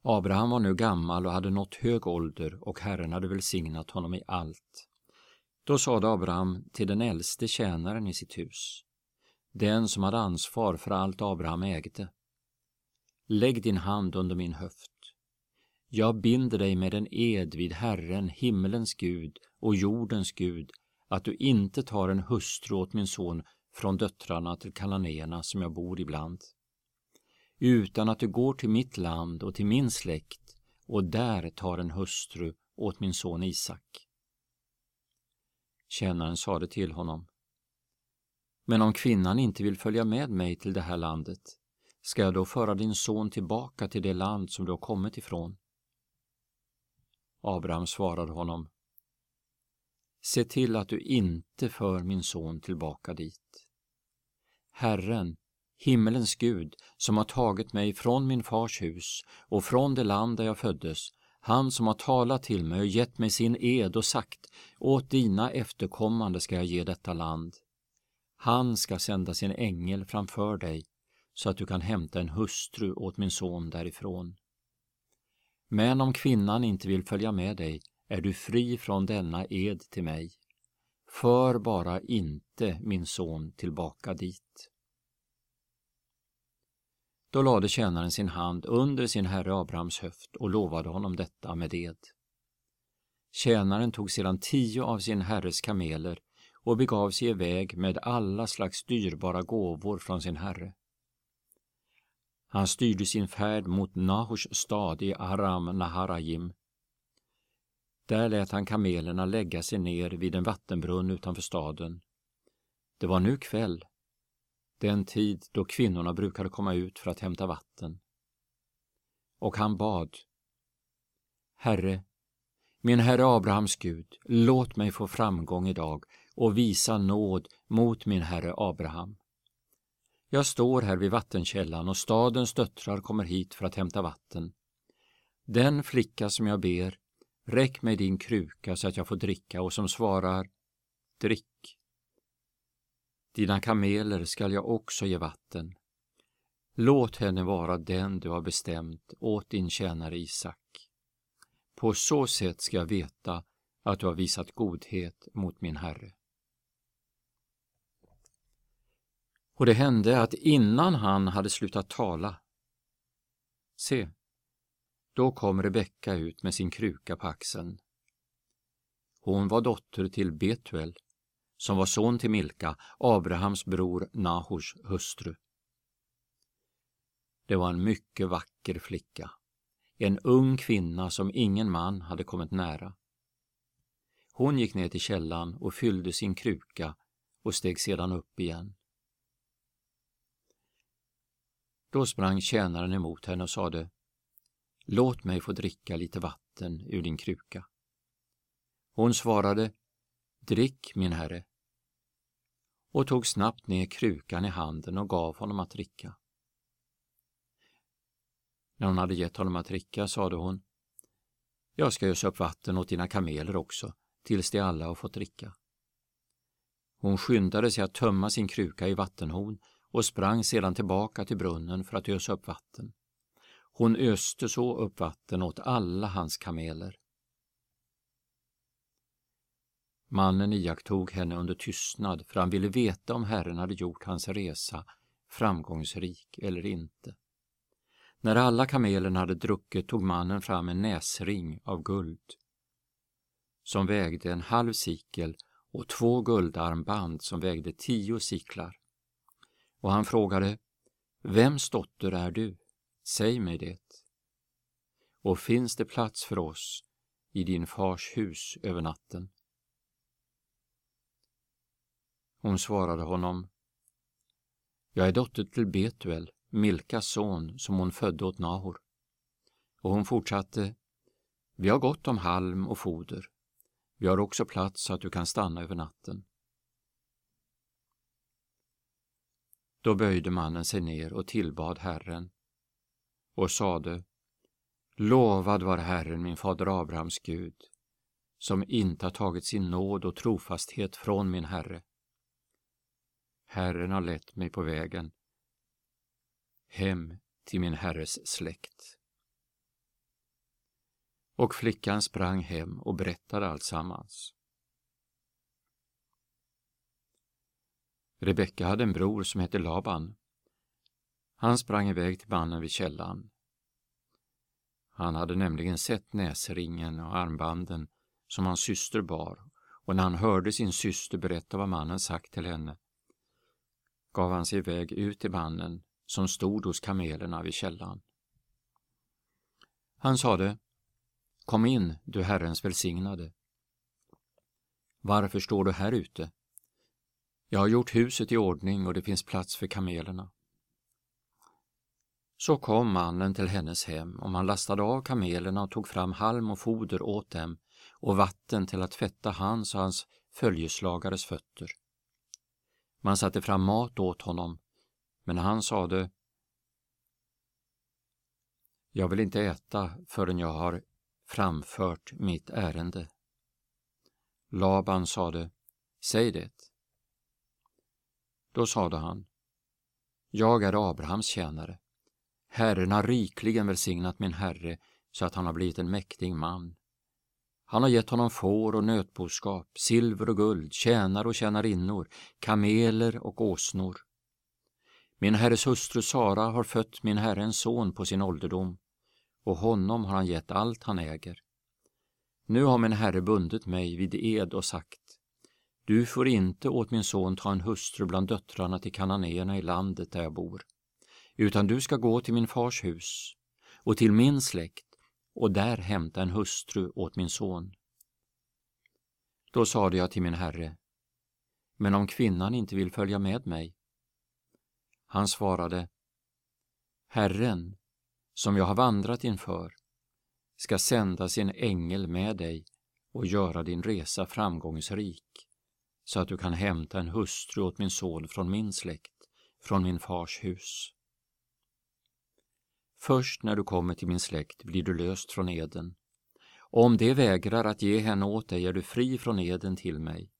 Abraham var nu gammal och hade nått hög ålder, och Herren hade välsignat honom i allt. Då sade Abraham till den äldste tjänaren i sitt hus, den som hade ansvar för allt Abraham ägde: lägg din hand under min höft. Jag binder dig med en ed vid Herren, himmelens Gud och jordens Gud, att du inte tar en hustru åt min son från döttrarna till kananéerna som jag bor ibland, utan att du går till mitt land och till min släkt och där tar en hustru åt min son Isak. Tjänaren sade till honom: men om kvinnan inte vill följa med mig till det här landet, ska jag då föra din son tillbaka till det land som du har kommit ifrån? Abraham svarade honom: se till att du inte för min son tillbaka dit. Herren, himmelens Gud, som har tagit mig från min fars hus och från det land där jag föddes, han som har talat till mig och gett mig sin ed och sagt: åt dina efterkommande ska jag ge detta land. Han ska sända sin ängel framför dig, så att du kan hämta en hustru åt min son därifrån. Men om kvinnan inte vill följa med dig, är du fri från denna ed till mig. För bara inte min son tillbaka dit. Då lade tjänaren sin hand under sin herre Abrahams höft och lovade honom detta med ed. Tjänaren tog sedan 10 av sin herres kameler och begav sig iväg med alla slags dyrbara gåvor från sin herre. Han styrde sin färd mot Nahors stad i Aram Naharajim. Där lät han kamelerna lägga sig ner vid en vattenbrunn utanför staden. Det var nu kväll, den tid då kvinnorna brukade komma ut för att hämta vatten. Och han bad: Herre, min herre Abrahams Gud, låt mig få framgång idag och visa nåd mot min herre Abraham. Jag står här vid vattenkällan och stadens döttrar kommer hit för att hämta vatten. Den flicka som jag ber, räck mig din kruka så att jag får dricka, och som svarar: drick. Dina kameler skall jag också ge vatten. Låt henne vara den du har bestämt åt din tjänare Isak. På så sätt ska jag veta att du har visat godhet mot min herre. Och det hände att innan han hade slutat tala, se, då kom Rebecka ut med sin kruka på axeln. Hon var dotter till Betuel, som var son till Milka, Abrahams bror Nahors hustru. Det var en mycket vacker flicka, en ung kvinna som ingen man hade kommit nära. Hon gick ner till källan och fyllde sin kruka och steg sedan upp igen. Då sprang tjänaren emot henne och sade: låt mig få dricka lite vatten ur din kruka. Hon svarade: drick, min herre, och tog snabbt ner krukan i handen och gav honom att dricka. När hon hade gett honom att dricka sade hon: jag ska ösa upp vatten åt dina kameler också, tills de alla har fått dricka. Hon skyndade sig att tömma sin kruka i vattenhon och sprang sedan tillbaka till brunnen för att ösa upp vatten. Hon öste så upp vatten åt alla hans kameler. Mannen iakttog henne under tystnad, för han ville veta om Herren hade gjort hans resa framgångsrik eller inte. När alla kamelerna hade druckit tog mannen fram en näsring av guld som vägde en halv sikel och 2 guldarmband som vägde 10 siklar. Och han frågade: vems dotter är du? Säg mig det. Och finns det plats för oss i din fars hus över natten? Hon svarade honom: jag är dotter till Betuel, Milkas son, som hon födde åt Nahor. Och hon fortsatte: vi har gott om halm och foder. Vi har också plats så att du kan stanna över natten. Då böjde mannen sig ner och tillbad Herren och sade: lovad var Herren, min fader Abrahams Gud, som inte har tagit sin nåd och trofasthet från min herre. Herren har lett mig på vägen hem till min herres släkt. Och flickan sprang hem och berättade alltsammans. Rebecka hade en bror som hette Laban. Han sprang iväg till mannen vid källan. Han hade nämligen sett näsringen och armbanden som hans syster bar, och när han hörde sin syster berätta vad mannen sagt till henne, gav han sig iväg ut till mannen som stod hos kamelerna vid källan. Han sade: Kom in, du Herrens välsignade. Varför står du här ute? Jag har gjort huset i ordning och det finns plats för kamelerna. Så kom mannen till hennes hem och man lastade av kamelerna och tog fram halm och foder åt dem och vatten till att tvätta hans och hans följeslagares fötter. Man satte fram mat åt honom, men han sade: Jag vill inte äta förrän jag har framfört mitt ärende. Laban sade: Säg det. Då sade han: Jag är Abrahams tjänare. Herren har rikligen välsignat min herre så att han har blivit en mäktig man. Han har gett honom får och nötboskap, silver och guld, tjänare och tjänarinnor, kameler och åsnor. Min herres hustru Sara har fött min herre en son på sin ålderdom, och honom har han gett allt han äger. Nu har min herre bundit mig vid ed och sagt: Du får inte åt min son ta en hustru bland döttrarna till kananéerna i landet där jag bor, utan du ska gå till min fars hus och till min släkt och där hämta en hustru åt min son. Då sade jag till min herre: Men om kvinnan inte vill följa med mig? Han svarade: Herren, som jag har vandrat inför, ska sända sin ängel med dig och göra din resa framgångsrik, så att du kan hämta en hustru åt min son från min släkt, från min fars hus. Först när du kommer till min släkt blir du löst från eden. Om det vägrar att ge henne åt dig är du fri från eden till mig.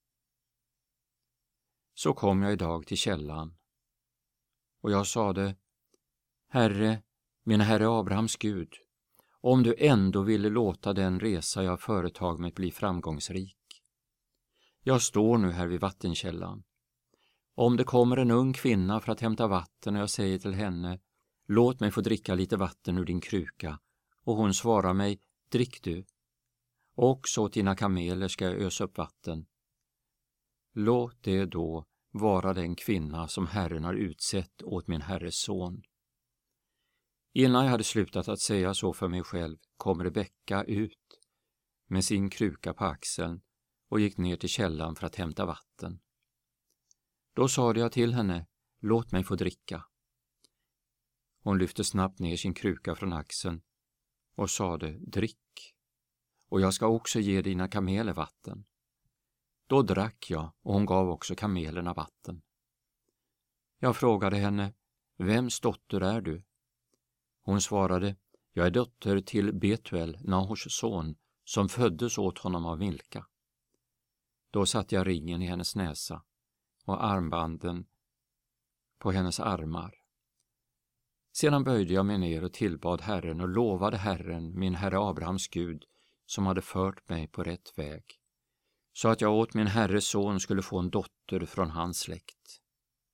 Så kom jag idag till källan, och jag sade: Herre, min herre Abrahams Gud, om du ändå ville låta den resa jag företag mig bli framgångsrik. Jag står nu här vid vattenkällan. Om det kommer en ung kvinna för att hämta vatten och jag säger till henne: Låt mig få dricka lite vatten ur din kruka, och hon svarar mig: Drick du. Och så åt dina kameler ska jag ösa upp vatten. Låt det då vara den kvinna som Herren har utsett åt min herres son. Innan jag hade slutat att säga så för mig själv kom Rebecka ut med sin kruka på axeln och gick ner till källan för att hämta vatten. Då sade jag till henne: Låt mig få dricka. Hon lyfte snabbt ner sin kruka från axeln och sade: Drick, och jag ska också ge dina kameler vatten. Då drack jag, och hon gav också kamelerna vatten. Jag frågade henne: Vems dotter är du? Hon svarade: Jag är dotter till Betuel, Nahors son, som föddes åt honom av Milka. Då satte jag ringen i hennes näsa och armbanden på hennes armar. Sedan böjde jag mig ner och tillbad Herren och lovade Herren, min herre Abrahams Gud, som hade fört mig på rätt väg, så att jag åt min herres son skulle få en dotter från hans släkt.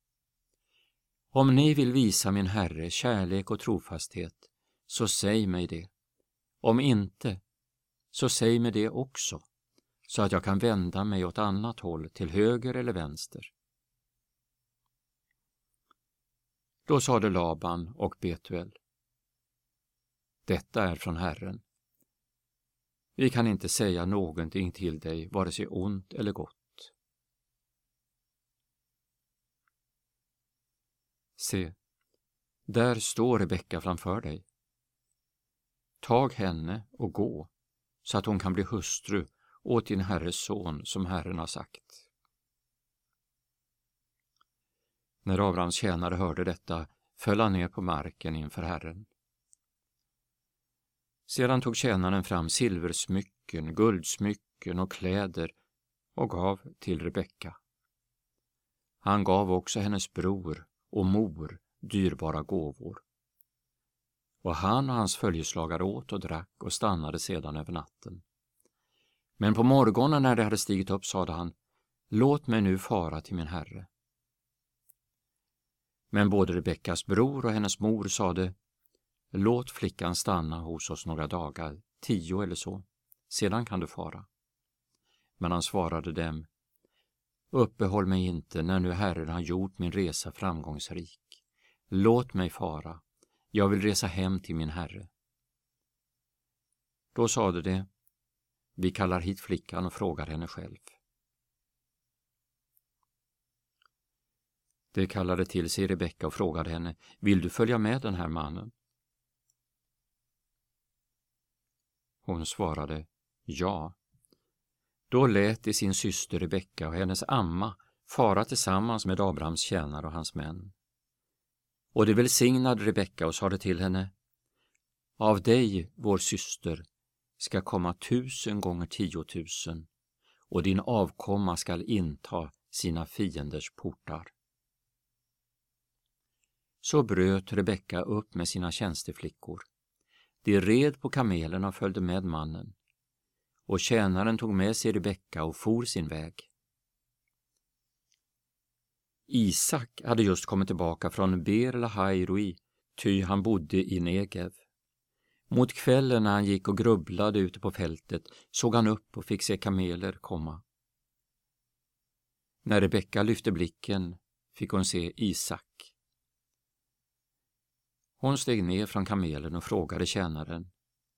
Om ni vill visa min herre kärlek och trofasthet, så säg mig det. Om inte, så säg mig det också, så att jag kan vända mig åt annat håll, till höger eller vänster. Då sade Laban och Betuel: Detta är från Herren. Vi kan inte säga någonting till dig, vare sig ont eller gott. Se, där står Rebecka framför dig. Tag henne och gå, så att hon kan bli hustru åt din herres son, som Herren har sagt. När Abrahams tjänare hörde detta föll han ner på marken inför Herren. Sedan tog tjänaren fram silversmycken, guldsmycken och kläder och gav till Rebecka. Han gav också hennes bror och mor dyrbara gåvor. och han och hans följeslagare åt och drack och stannade sedan över natten. Men på morgonen när de hade stigit upp sade han: Låt mig nu fara till min herre. Men både Rebeckas bror och hennes mor sade: Låt flickan stanna hos oss några dagar, 10 eller så, sedan kan du fara. Men han svarade dem: Uppehåll mig inte när nu Herren har gjort min resa framgångsrik. Låt mig fara, jag vill resa hem till min herre. Då sade de: Vi kallar hit flickan och frågar henne själv. De kallade till sig Rebecka och frågade henne: Vill du följa med den här mannen? Hon svarade: Ja. Då lät de sin syster Rebecka och hennes amma fara tillsammans med Abrahams tjänare och hans män. Och de välsignade Rebecka och sade till henne: Av dig, vår syster, ska komma 1000 gånger 10 000, och din avkomma skall inta sina fienders portar. Så bröt Rebecka upp med sina tjänsteflickor. De red på kamelerna och följde med mannen, och tjänaren tog med sig Rebecka och for sin väg. Isak hade just kommit tillbaka från Ber-Lahai-Roi, ty han bodde i Negev. Mot kvällen när han gick och grubblade ute på fältet såg han upp och fick se kameler komma. När Rebecka lyfte blicken fick hon se Isak. Hon steg ner från kamelen och frågade tjänaren: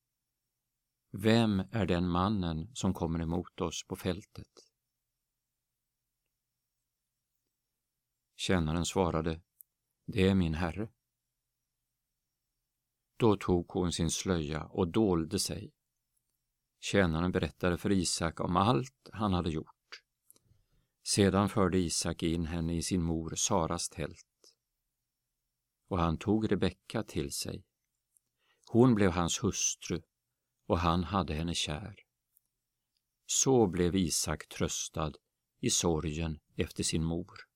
Vem är den mannen som kommer emot oss på fältet? Tjänaren svarade: Det är min herre. Då tog hon sin slöja och dolde sig. Tjänaren berättade för Isak om allt han hade gjort. Sedan förde Isak in henne i sin mor Saras tält. Och han tog Rebecka till sig. Hon blev hans hustru, och han hade henne kär. Så blev Isak tröstad i sorgen efter sin mor.